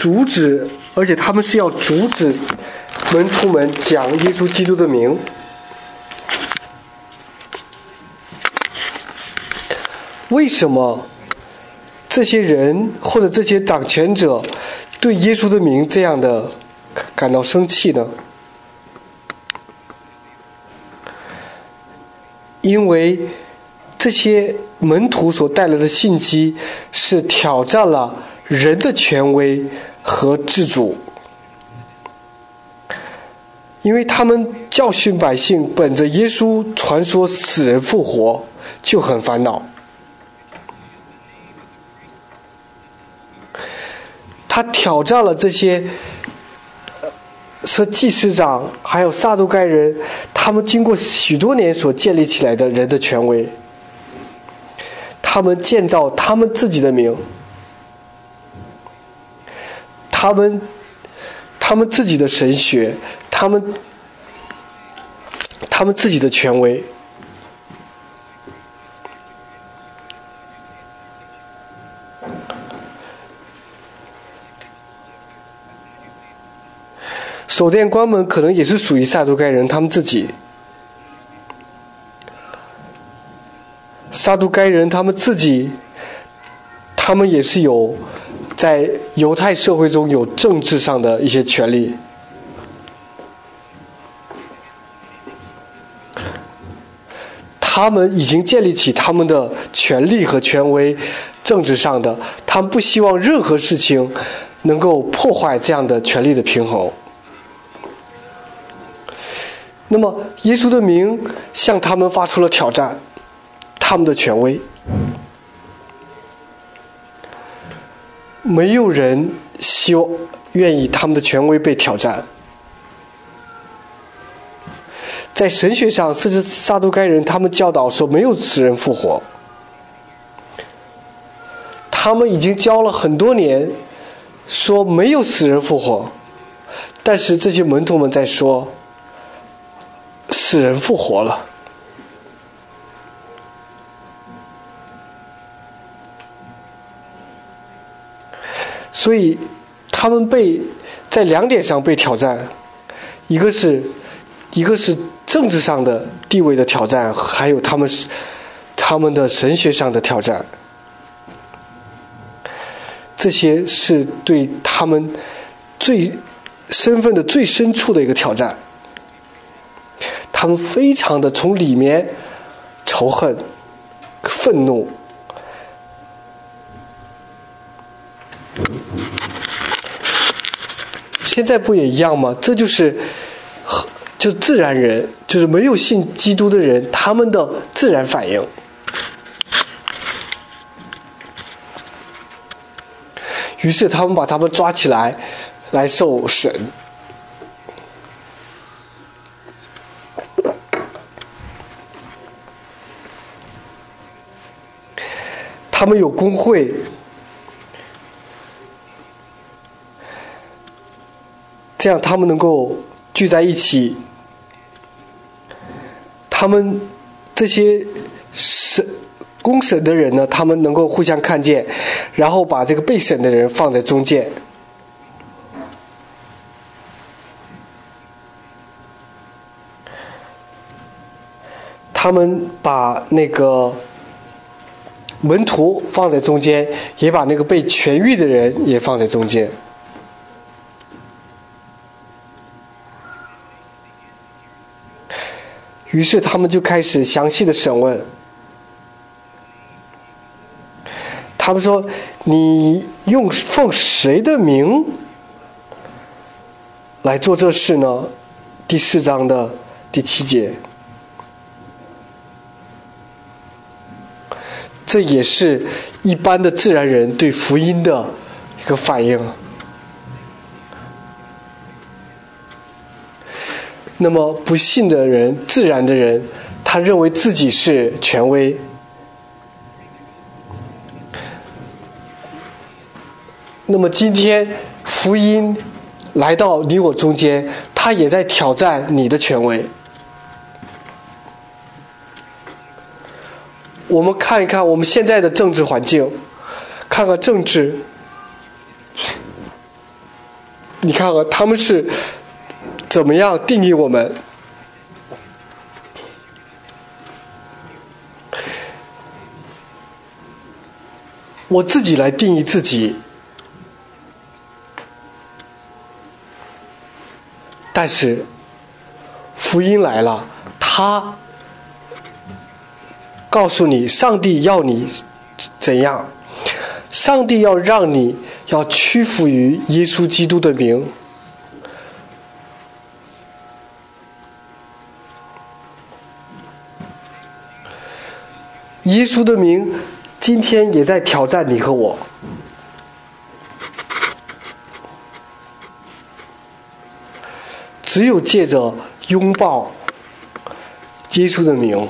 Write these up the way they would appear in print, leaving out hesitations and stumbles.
阻止，而且他们是要阻止门徒们讲耶稣基督的名。为什么这些人或者这些掌权者对耶稣的名这样的感到生气呢？因为这些门徒所带来的信息是挑战了人的权威和自主，因为他们教训百姓本着耶稣传说死人复活就很烦恼。他挑战了这些祭司长还有撒都该人，他们经过许多年所建立起来的人的权威，他们建造他们自己的名，他们自己的神学，他们自己的权威。守殿官们可能也是属于撒都该人，他们自己。撒都该人他们自己，他们也是有在犹太社会中有政治上的一些权利。他们已经建立起他们的权利和权威，政治上的，他们不希望任何事情能够破坏这样的权力的平衡。那么耶稣的名向他们发出了挑战，他们的权威，没有人愿意他们的权威被挑战。在神学上，甚至撒都该人他们教导说没有死人复活，他们已经教了很多年说没有死人复活，但是这些门徒们在说死人复活了。所以他们在两点上被挑战，一个是政治上的地位的挑战，还有他们的神学上的挑战。这些是对他们身份的最深处的一个挑战。他们非常的从里面仇恨、愤怒。现在不也一样吗？这就是自然人，就是没有信基督的人，他们的自然反应。于是他们把他们抓起来受审。他们有工会，这样他们能够聚在一起。他们这些公审的人呢，他们能够互相看见，然后把这个被审的人放在中间。他们把那个门徒放在中间，也把那个被痊愈的人也放在中间。于是他们就开始详细的审问。他们说：“你奉谁的名来做这事呢？”第4章的第7节。这也是一般的自然人对福音的一个反应。那么不信的人，自然的人，他认为自己是权威。那么今天福音来到你我中间，他也在挑战你的权威。我们看一看我们现在的政治环境，看看政治， 你看看他们是怎么样定义我们。我自己来定义自己，但是福音来了，他告诉你上帝要你怎样，上帝要让你要屈服于耶稣基督的名。耶稣的名今天也在挑战你和我。只有借着拥抱耶稣的名，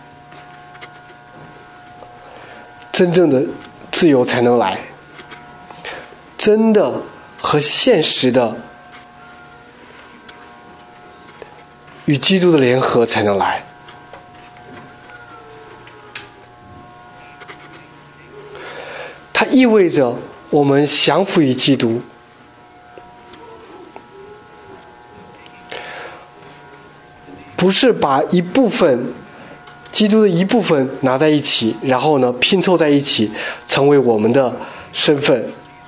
真正的自由才能来，真的和现实的与基督的联合才能来。它意味着我们降服于基督，不是把一部分基督的一部分拿在一起，然后呢拼凑在一起成为我们的身份。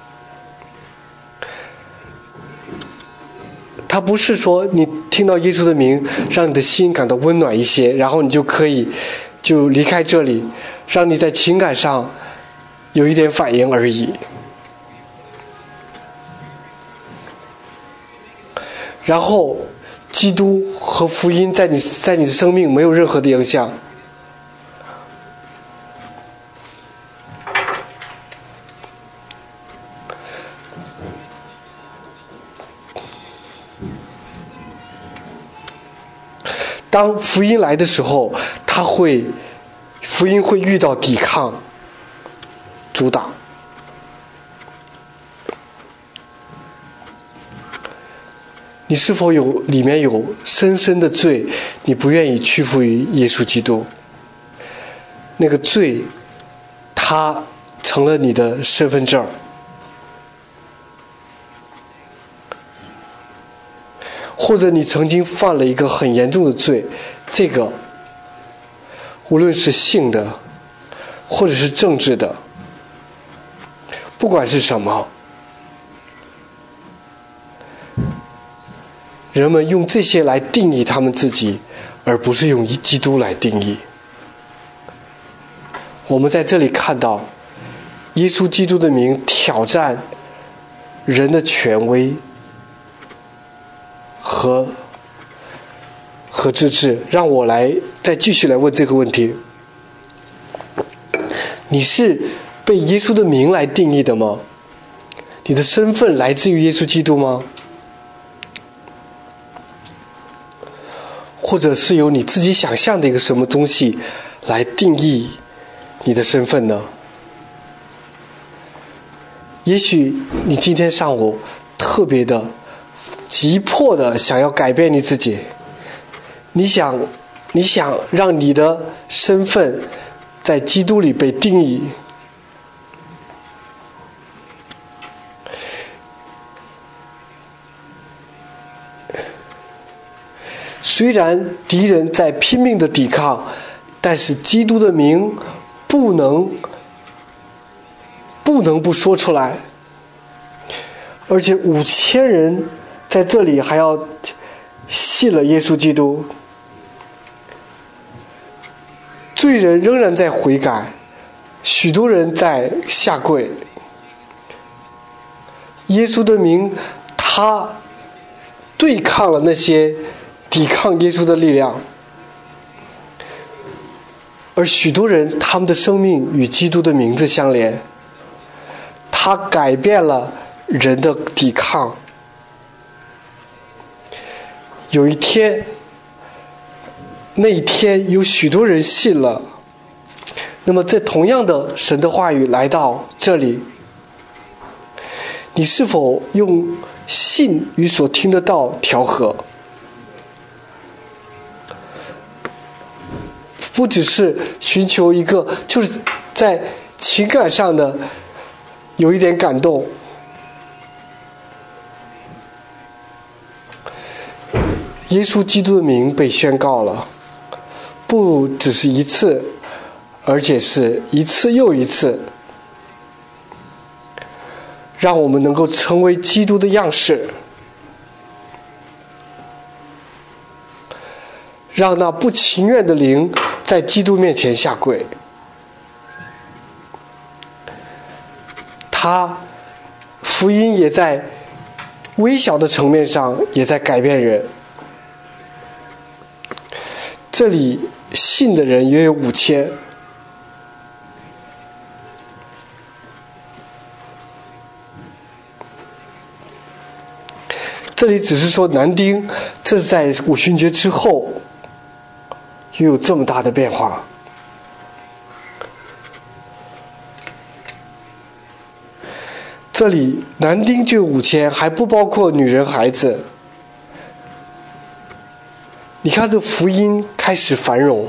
它不是说你听到耶稣的名让你的心感到温暖一些，然后你就可以就离开这里，让你在情感上有一点反应而已。然后基督和福音在你的生命没有任何的影响。当福音来的时候，福音会遇到抵抗、阻挡。你是否里面有深深的罪，你不愿意屈服于耶稣基督？那个罪，它成了你的身份证。或者你曾经犯了一个很严重的罪，这个无论是性的，或者是政治的，不管是什么，人们用这些来定义他们自己，而不是用基督来定义。我们在这里看到耶稣基督的名挑战人的权威和自治。让我再继续来问这个问题：你是被耶稣的名来定义的吗？你的身份来自于耶稣基督吗？或者是由你自己想象的一个什么东西来定义你的身份呢？也许你今天上午特别的急迫的想要改变你自己，你想让你的身份在基督里被定义。虽然敌人在拼命的抵抗，但是基督的名不能不说出来。而且5000人在这里还要信了耶稣基督，罪人仍然在悔改，许多人在下跪。耶稣的名，他对抗了那些抵抗耶稣的力量，而许多人他们的生命与基督的名字相连，他改变了人的抵抗。有一天，那一天有许多人信了，那么这同样的神的话语来到这里，你是否用信与所听的道调和？不只是寻求一个就是在情感上的有一点感动， 耶稣基督的名被宣告了，不只是一次，而且是一次又一次，让我们能够成为基督的样式，让那不情愿的灵在基督面前下跪。福音也在微小的层面上也在改变人。这里信的人约有5000。这里只是说男丁，这是在五旬节之后又有这么大的变化。这里男丁就有5000，还不包括女人孩子。你看这福音开始繁荣。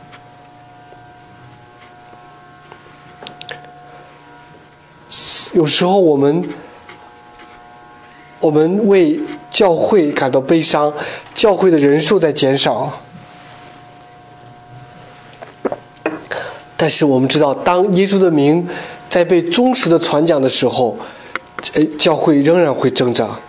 有时候我们为教会感到悲伤，教会的人数在减少。但是我们知道，当耶稣的名在被忠实的传讲的时候，教会仍然会增长。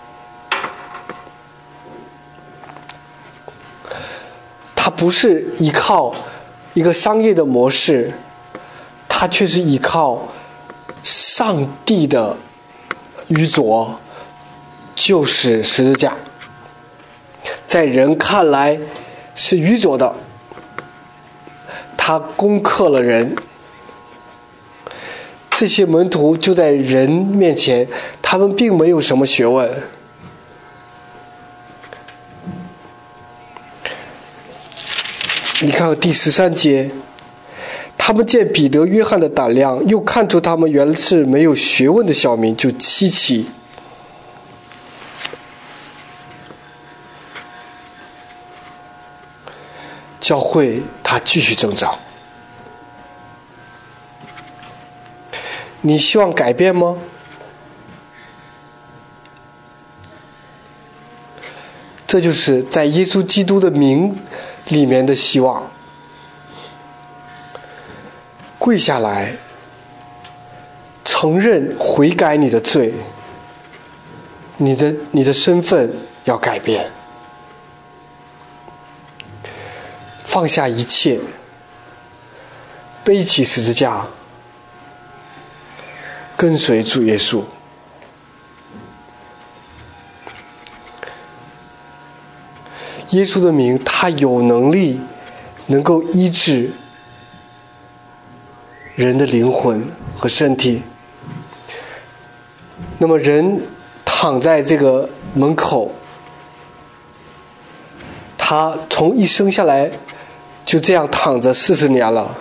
它不是依靠一个商业的模式，它却是依靠上帝的愚拙，就是十字架。在人看来是愚拙的，他攻克了人。这些门徒就在人面前，他们并没有什么学问。你看第13节，他们见彼得、约翰的胆量，又看出他们原是没有学问的小民，就稀奇。教会它继续增长。你希望改变吗？这就是在耶稣基督的名里面的希望。跪下来，承认悔改你的罪，你的身份要改变，放下一切，背起十字架，跟随主耶稣。耶稣的名，他有能力能够医治人的灵魂和身体。那么人躺在这个门口，他从一生下来就这样躺着40年了。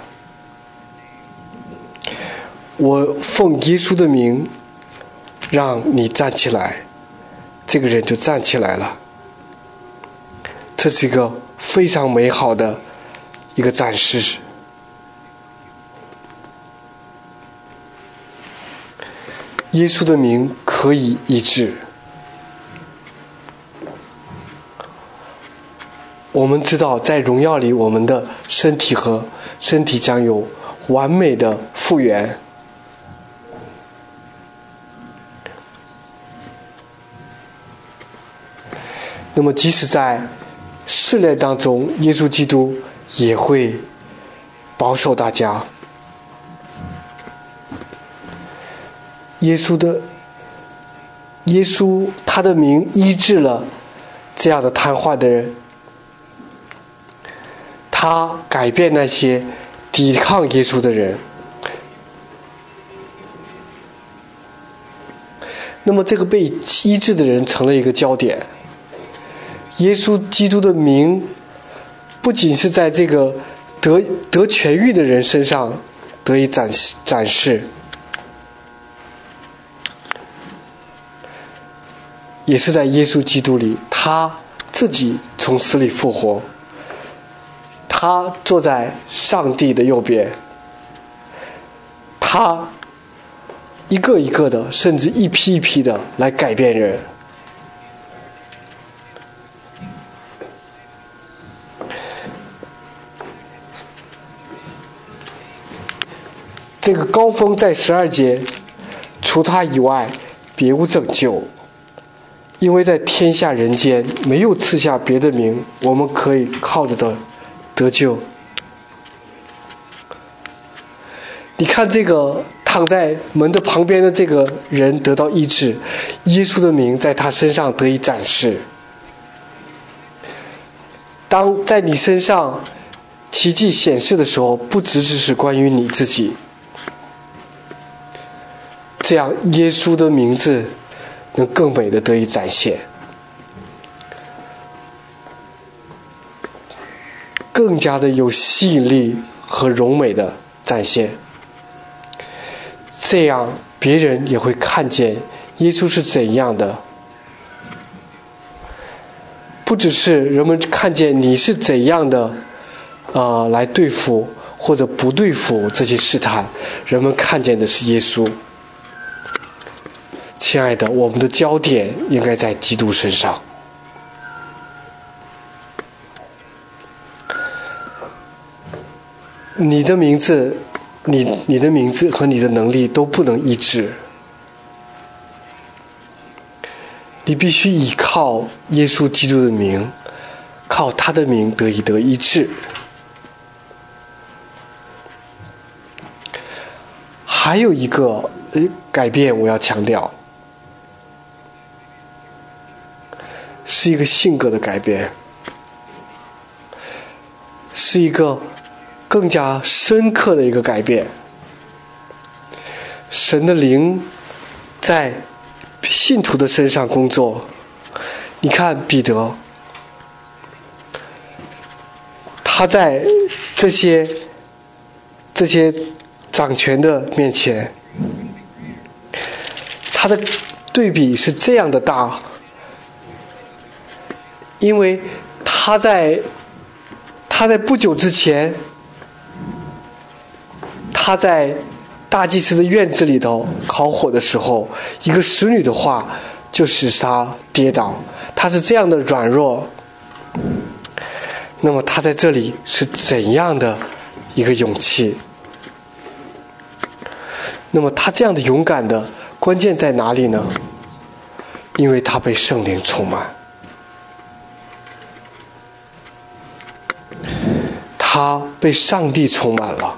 我奉耶稣的名让你站起来，这个人就站起来了。这是一个非常美好的一个展示。耶稣的名可以医治。我们知道在荣耀里，我们的身体将有完美的复原。那么即使在试炼当中，耶稣基督也会保守大家。耶稣他的名医治了这样的瘫痪的人，他改变那些抵抗耶稣的人。那么这个被医治的人成了一个焦点。耶稣基督的名不仅是在这个得痊愈的人身上得以展示，也是在耶稣基督里，他自己从死里复活，他坐在上帝的右边，他一个一个的，甚至一批一批的来改变人。 这个高峰在12节，除他以外，别无拯救，因为在天下人间没有赐下别的名，我们可以靠着的得救。你看这个躺在门的旁边的这个人得到医治，耶稣的名在他身上得以展示。当在你身上奇迹显示的时候，不只是关于你自己，这样耶稣的名字能更美的得以展现，更加的有吸引力和荣美的展现。这样别人也会看见耶稣是怎样的，不只是人们看见你是怎样的来对付或者不对付这些试探，人们看见的是耶稣。亲爱的，我们的焦点应该在基督身上。你的名字和你的能力都不能医治，你必须依靠耶稣基督的名，靠他的名得医治。还有一个改变我要强调，是一个性格的改变，是一个更加深刻的一个改变。神的灵在信徒的身上工作。你看彼得，他在这些掌权的面前，他的对比是这样的大，因为他在不久之前，他在大祭司的院子里头烤火的时候，一个使女的话就使他跌倒，他是这样的软弱。那么他在这里是怎样的一个勇气？那么他这样的勇敢的关键在哪里呢？因为他被圣灵充满，他被上帝充满了。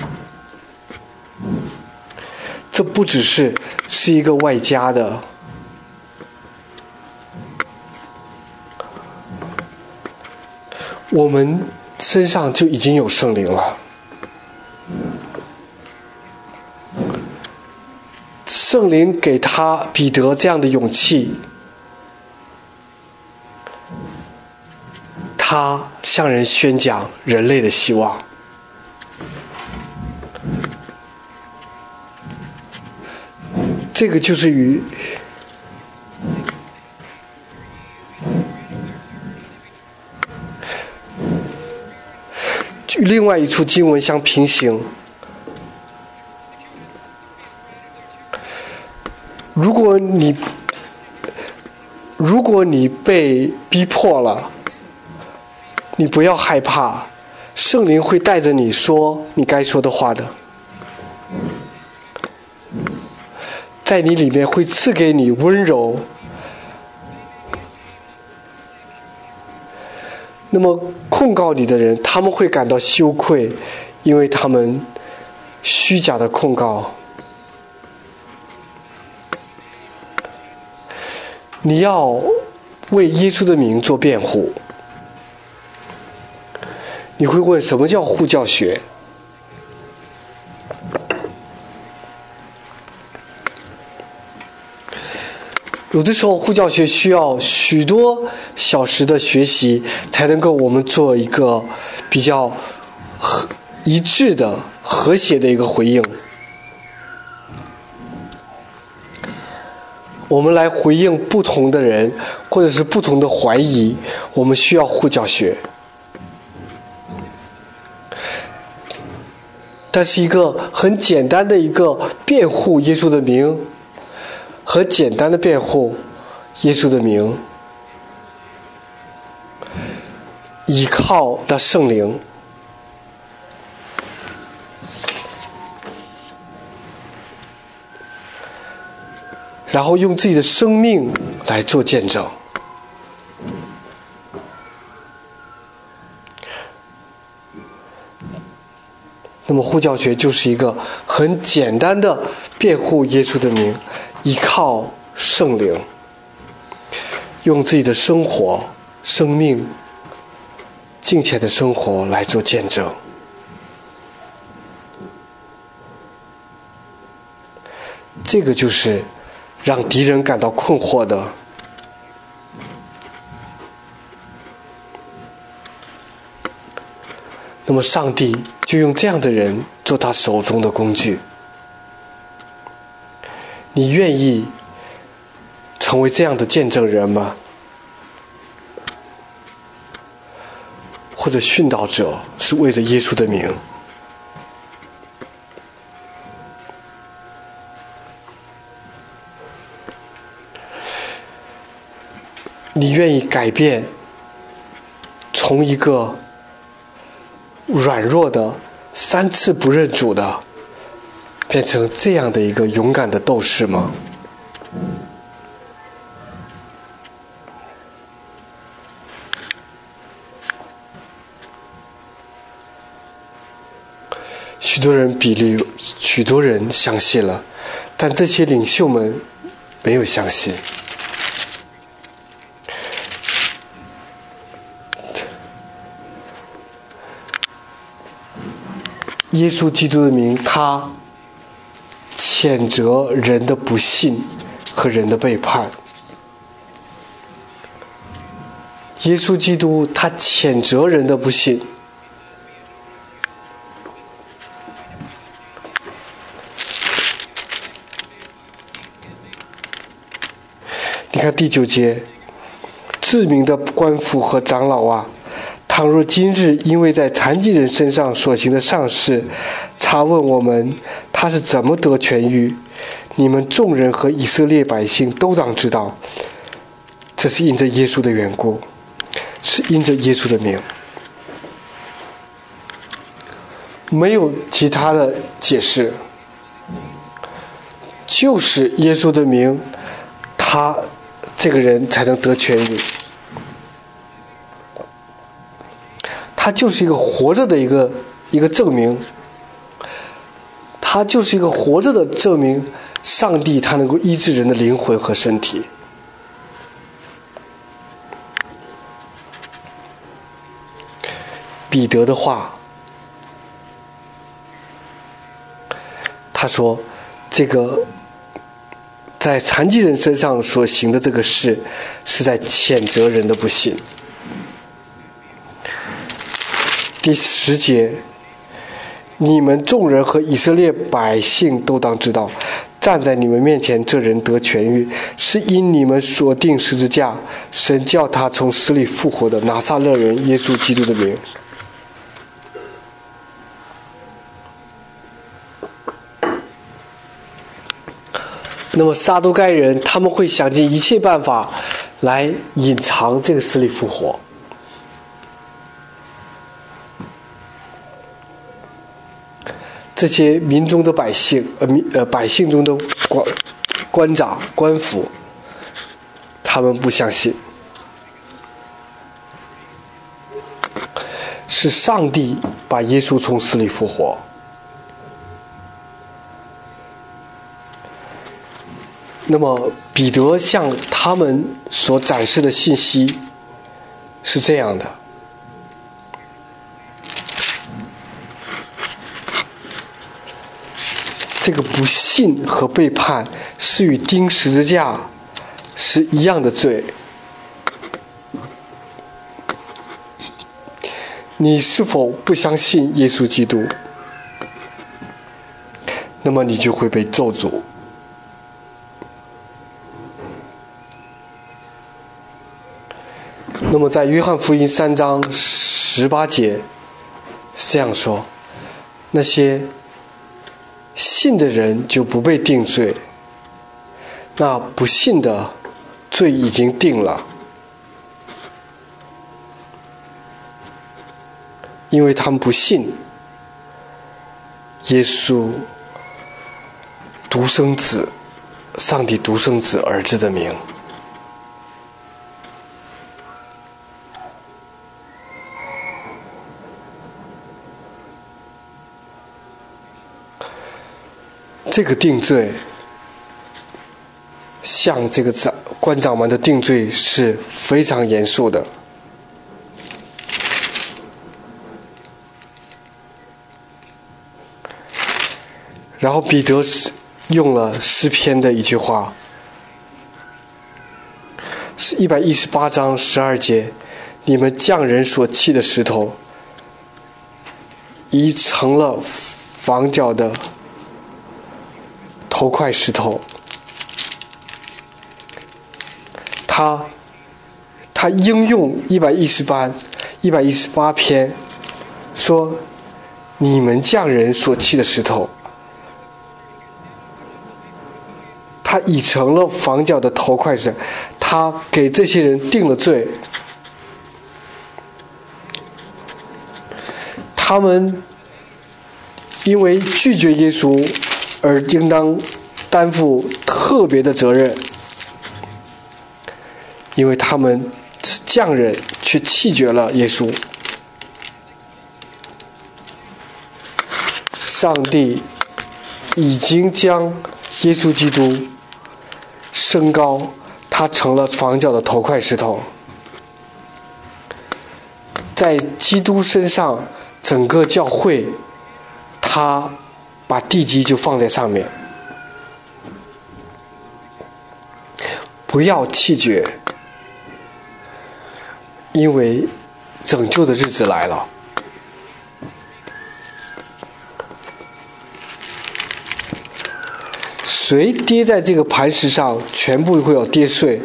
这不只是一个外加的，我们身上就已经有圣灵了。圣灵给彼得这样的勇气，他向人宣讲人类的希望。这个就是与另外一处经文相平行。如果你被逼迫了，你不要害怕，圣灵会带着你说你该说的话的，在你里面会赐给你温柔。那么控告你的人，他们会感到羞愧，因为他们虚假的控告。你要为耶稣的名做辩护。你会问什么叫护教学？有的时候护教学需要许多小时的学习，才能够我们做一个比较一致的和谐的一个回应。我们来回应不同的人或者是不同的怀疑，我们需要护教学。但是一个很简单的一个辩护耶稣的名，和简单的辩护耶稣的名，依靠的圣灵。 然后用自己的生命来做见证。那么护教学就是一个很简单的辩护耶稣的名，依靠圣灵，用自己的生活、生命、敬虔的生活来做见证。这个就是让敌人感到困惑的。那么上帝就用这样的人做他手中的工具。你愿意成为这样的见证人吗？或者殉道者是为着耶稣的名？你愿意改变，从一个软弱的3次不认主的，变成这样的一个勇敢的斗士吗？许多人相信了，但这些领袖们没有相信。耶稣基督的名，他谴责人的不信和人的背叛。耶稣基督他谴责人的不信。你看第9节，自明的官府和长老啊，倘若今日因为在残疾人身上所行的善事，查问我们他是怎么得痊愈，你们众人和以色列百姓都当知道，这是因着耶稣的缘故，是因着耶稣的名，没有其他的解释，就是耶稣的名，他这个人才能得痊愈。他就是一个活着的一个证明，他就是一个活着的证明，上帝他能够医治人的灵魂和身体。彼得的话，他说这个在残疾人身上所行的这个事，是在谴责人的不信。第10节，你们众人和以色列百姓都当知道，站在你们面前这人得痊愈，是因你们所定十字架，神叫他从死里复活的拿撒勒人耶稣基督的名。那么撒都该人他们会想尽一切办法来隐藏这个死里复活。这些民中的百姓，百姓中的官长、官府，他们不相信，是上帝把耶稣从死里复活。那么彼得向他们所展示的信息是这样的：这个不信和背叛是与钉十字架是一样的罪。你是否不相信耶稣基督？那么你就会被咒诅。那么在约翰福音3章18节是这样说：那些信的人就不被定罪，那不信的罪已经定了，因为他们不信耶稣独生子上帝独生子儿子的名。这个定罪，像这个官长们的定罪是非常严肃的。然后彼得用了诗篇的一句话，是118章12节：你们匠人所砌的石头，已成了房角的头块石头。他应用118篇说，你们匠人所砌的石头，他已成了房角的头块石。他给这些人定了罪，他们因为拒绝耶稣而应当担负特别的责任，因为他们是匠人，却弃绝了耶稣。上帝已经将耶稣基督升高，他成了房角的头块石头。在基督身上，整个教会，他把地基就放在上面。不要弃绝，因为拯救的日子来了。谁跌在这个磐石上，全部会有跌碎。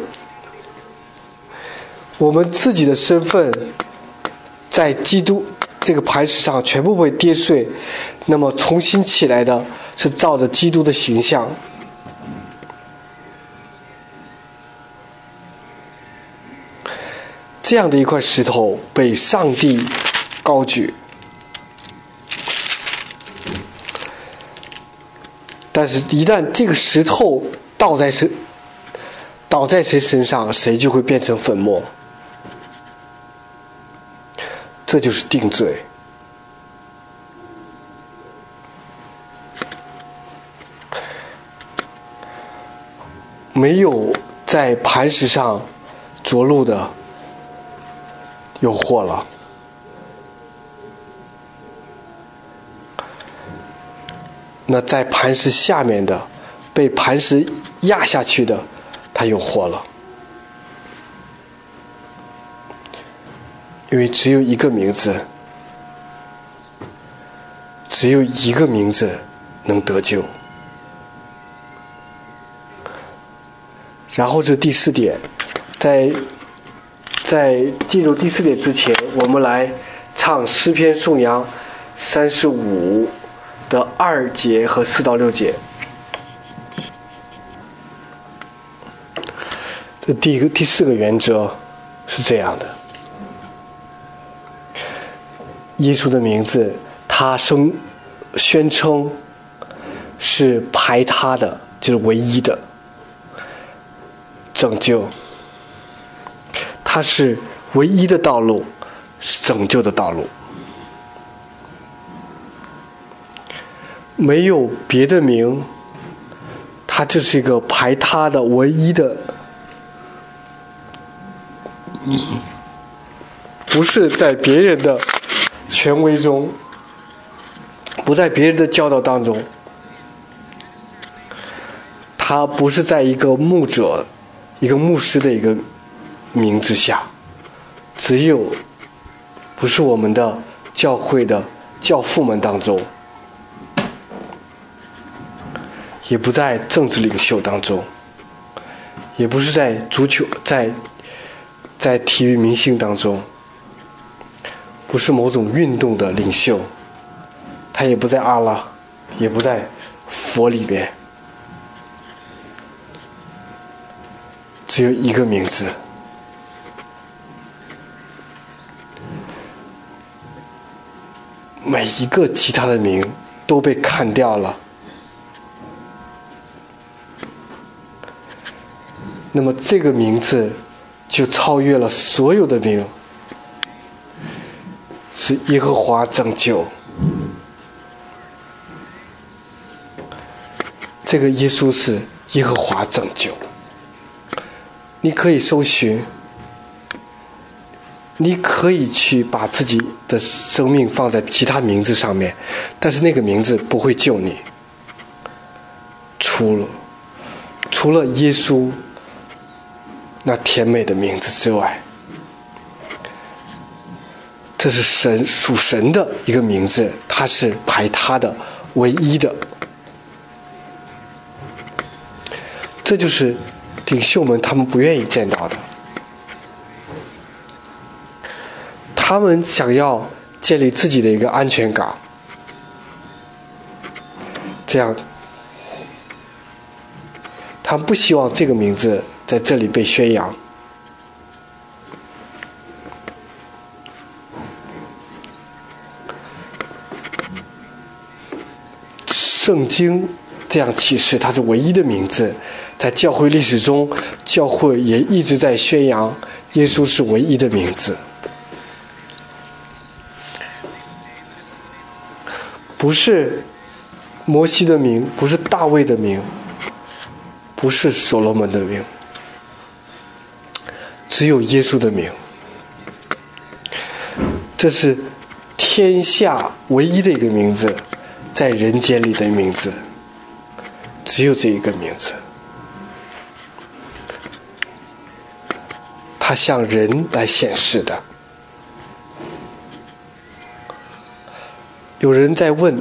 我们自己的身份在基督这个磐石上全部被跌碎，那么重新起来的是照着基督的形象。这样的一块石头被上帝高举，但是一旦这个石头倒在谁身上，谁就会变成粉末。这就是定罪。没有在磐石上着陆的，有祸了。那在磐石下面的，被磐石压下去的，他有祸了。因为只有一个名字，只有一个名字能得救。然后这第4点，在进入第4点之前，我们来唱诗篇颂扬35的2节和4到6节。这第4个原则是这样的：耶稣的名字，他宣称是排他的，就是唯一的拯救。他是唯一的道路，是拯救的道路。没有别的名，他就是一个排他的唯一的，不是在别人的权威中，不在别人的教导当中，他不是在一个牧者、一个牧师的一个名之下，只有不是我们的教会的教父们当中，也不在政治领袖当中，也不是在足球、在体育明星当中，不是某种运动的领袖，他也不在阿拉，也不在佛里边，只有一个名字。每一个其他的名都被砍掉了。 那么这个名字就超越了所有的名，是耶和华拯救。这个耶稣是耶和华拯救。你可以搜寻，你可以去把自己的生命放在其他名字上面，但是那个名字不会救你，除了耶稣那甜美的名字之外。这是属神的一个名字，它是排他的唯一的。这就是领袖们他们不愿意见到的。他们想要建立自己的一个安全港，这样他们不希望这个名字在这里被宣扬。圣经这样启示，它是唯一的名字。在教会历史中，教会也一直在宣扬耶稣是唯一的名字，不是摩西的名，不是大卫的名，不是所罗门的名，只有耶稣的名。这是天下唯一的一个名字，在人间里的名字，只有这一个名字。它向人来显示的。有人在问，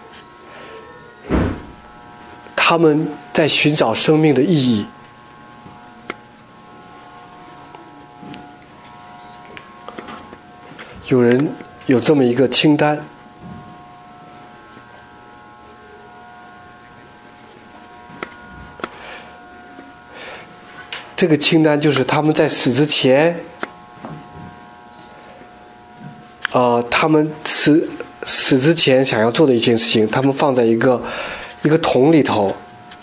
他们在寻找生命的意义。有人有这么一个清单，这个清单就是他们在死之前，他们死之前想要做的一件事情，他们放在一个桶里头。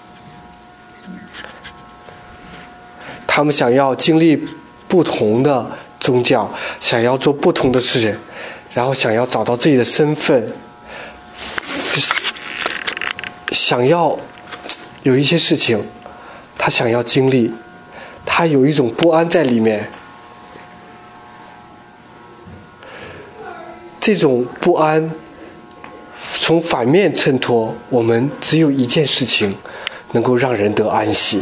他们想要经历不同的宗教，想要做不同的事情，然后想要找到自己的身份，想要有一些事情，他想要经历。他有一种不安在里面，这种不安从反面衬托我们只有一件事情能够让人得安息。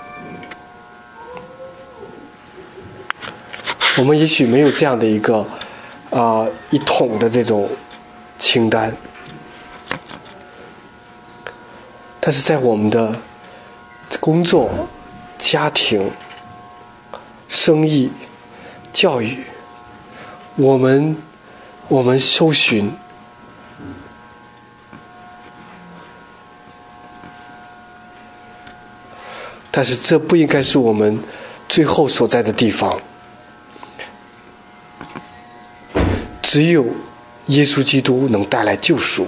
我们也许没有这样的一个一统的这种清单，但是在我们的工作、家庭、生意、教育，我们搜寻，但是这不应该是我们最后所在的地方。只有耶稣基督能带来救赎，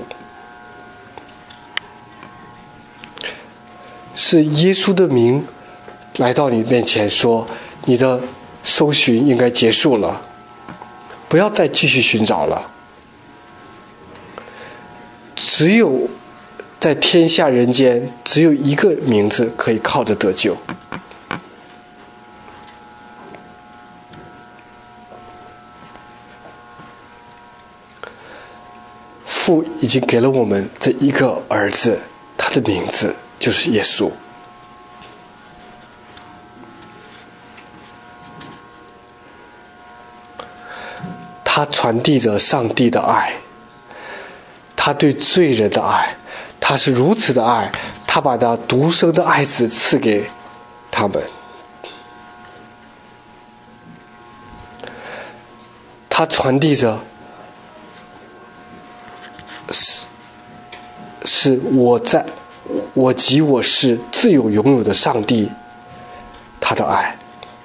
是耶稣的名来到你面前说，你的搜寻应该结束了，不要再继续寻找了。只有在天下人间，只有一个名字可以靠着得救。父已经给了我们这一个儿子，他的名字就是耶稣。他传递着上帝的爱，他对罪人的爱，他是如此的爱，他把他独生的爱子赐给他们。他传递着是我即我是自有拥有的上帝他的爱。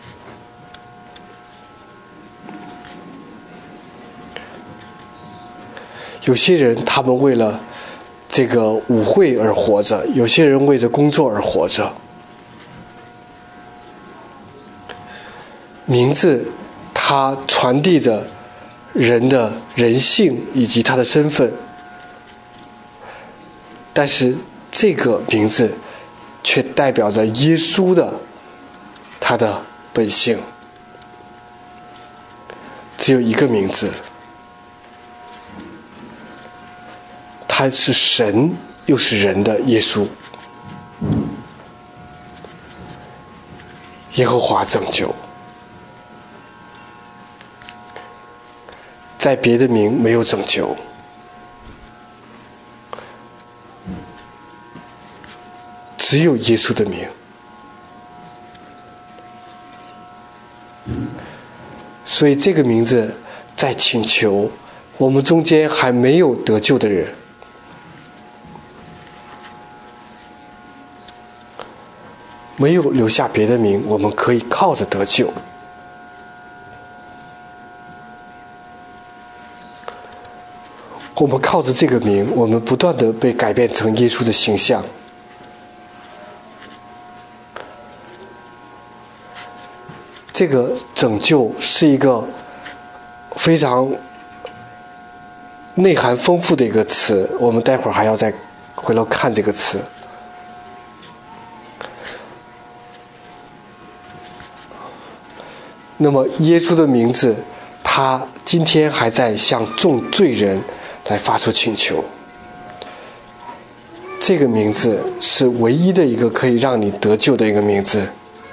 有些人他们为了这个舞会而活着，有些人为着工作而活着， 名字它传递着人的人性以及他的身份，但是这个名字却代表着耶稣的他的本性。只有一个名字，他是神又是人的耶稣，耶和华拯救。在别的名没有拯救，只有耶稣的名。所以这个名字在请求我们中间还没有得救的人，没有留下别的名，我们可以靠着得救。我们靠着这个名，我们不断地被改变成耶稣的形象。这个拯救是一个非常内涵丰富的一个词，我们待会儿还要再回头看这个词。那么耶稣的名字，他今天还在向众罪人来发出请求。这个名字是唯一的一个可以让你得救的一个名字。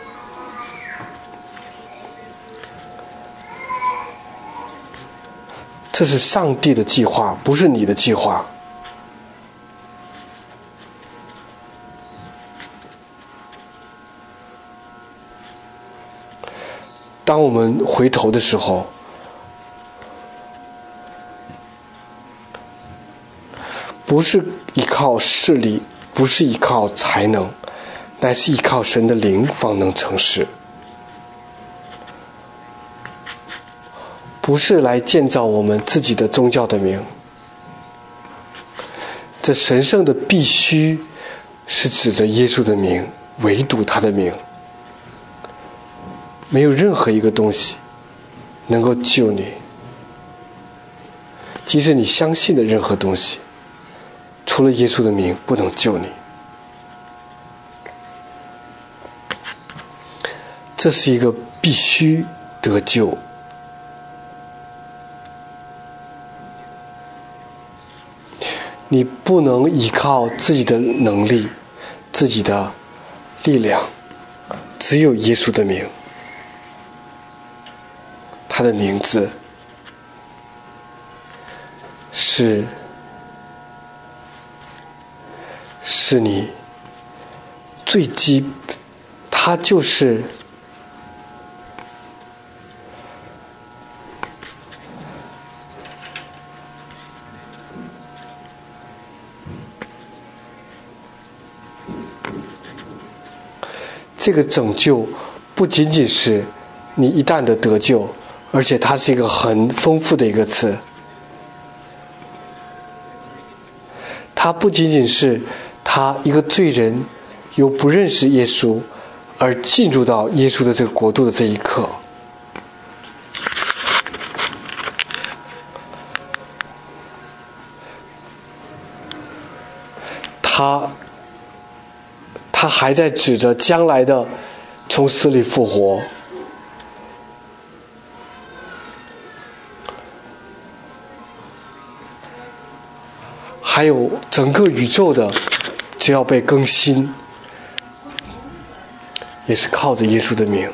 这是上帝的计划，不是你的计划。当我们回头的时候，不是依靠势力，不是依靠才能，乃是依靠神的灵方能成事。不是来建造我们自己的宗教的名，这神圣的必须是指着耶稣的名，唯独他的名。没有任何一个东西能够救你，即使你相信的任何东西，除了耶稣的名不能救你。这是一个必须得救。你不能依靠自己的能力，自己的力量，只有耶稣的名。他的名字是你最他就是这个拯救，不仅仅是你一旦的得救，而且它是一个很丰富的一个词。它不仅仅是他一个罪人由不认识耶稣而进入到耶稣的这个国度的这一刻，他还在指着将来的从死里复活，还有整个宇宙的只要被更新，也是靠着耶稣的名。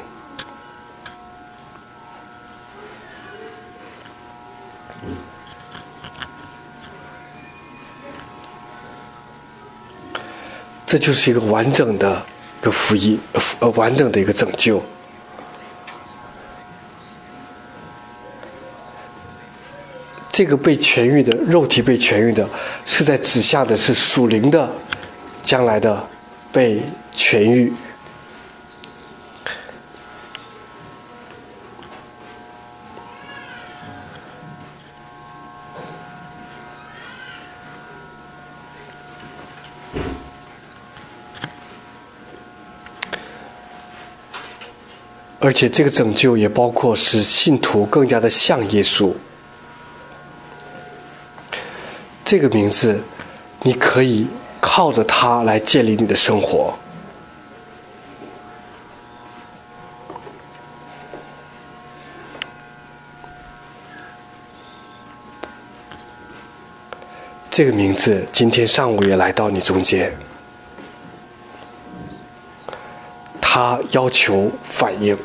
这就是一个完整的一个福音，完整的一个拯救。这个被痊愈的肉体被痊愈的，是在指向的是属灵的将来的被痊愈。 而且这个拯救也包括使信徒更加的像耶稣。这个名字，你可以靠着它来建立你的生活。这个名字今天上午也来到你中间，他要求反应，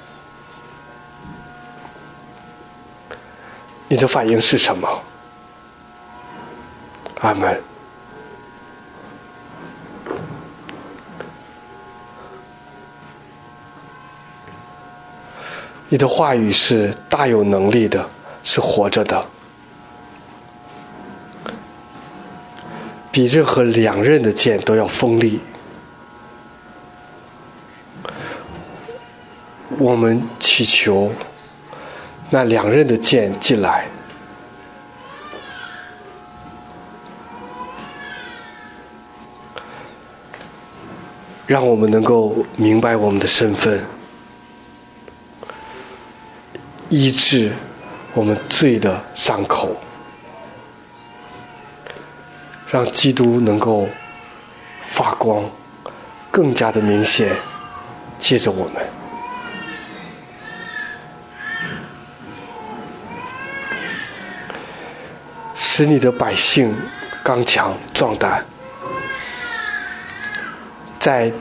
你的反应是什么？阿们。你的话语是大有能力的，是活着的，比任何两刃的剑都要锋利。我们祈求那两刃的剑进来，让我们能够明白我们的身份，医治我们罪的伤口，让基督能够发光，更加的明显，借着我们。使你的百姓刚强壮胆，在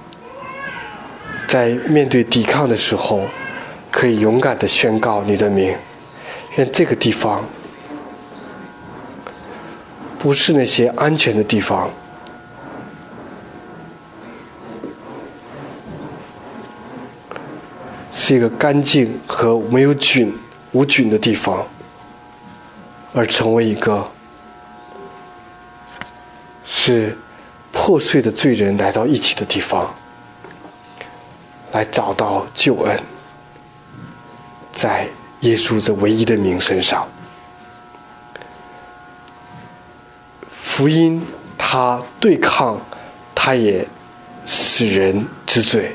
面对抵抗的时候，可以勇敢地宣告你的名。愿这个地方不是那些安全的地方，是一个干净和没有无菌的地方，而成为一个是破碎的罪人来到一起的地方，来找到救恩，在耶稣这唯一的名身上。福音它对抗，它也使人知罪，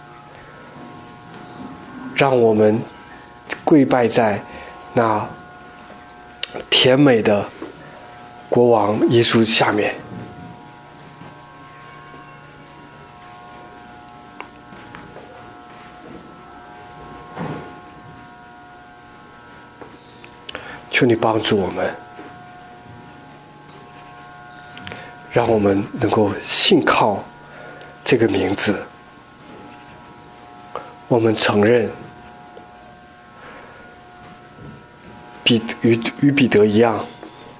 让我们跪拜在那甜美的国王耶稣下面。求你帮助我们，让我们能够信靠这个名字。我们承认与彼得一样，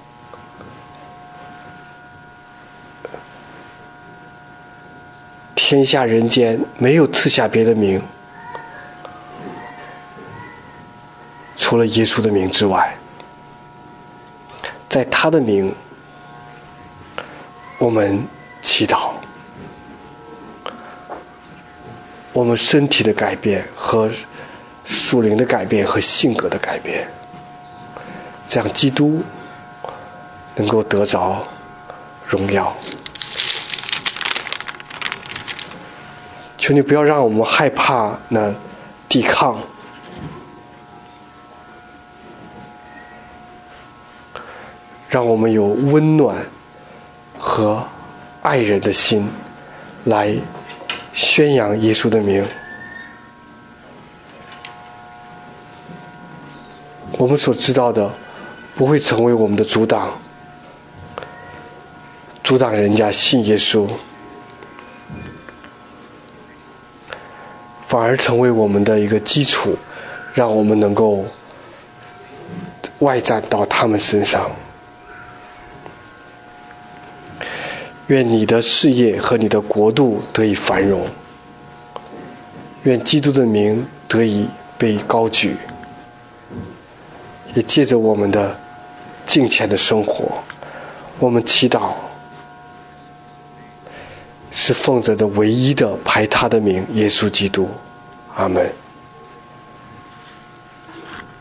天下人间没有赐下别的名，除了耶稣的名之外。在他的名，我们祈祷，我们身体的改变和属灵的改变和性格的改变，这样基督能够得着荣耀。求你不要让我们害怕那抵抗，让我们有温暖和爱人的心，来宣扬耶稣的名。我们所知道的不会成为我们的阻挡人家信耶稣，反而成为我们的一个基础，让我们能够外展到他们身上。愿你的事业和你的国度得以繁荣，愿基督的名得以被高举，也借着我们的敬虔的生活，我们祈祷是奉着的唯一的排他的名耶稣基督。阿们。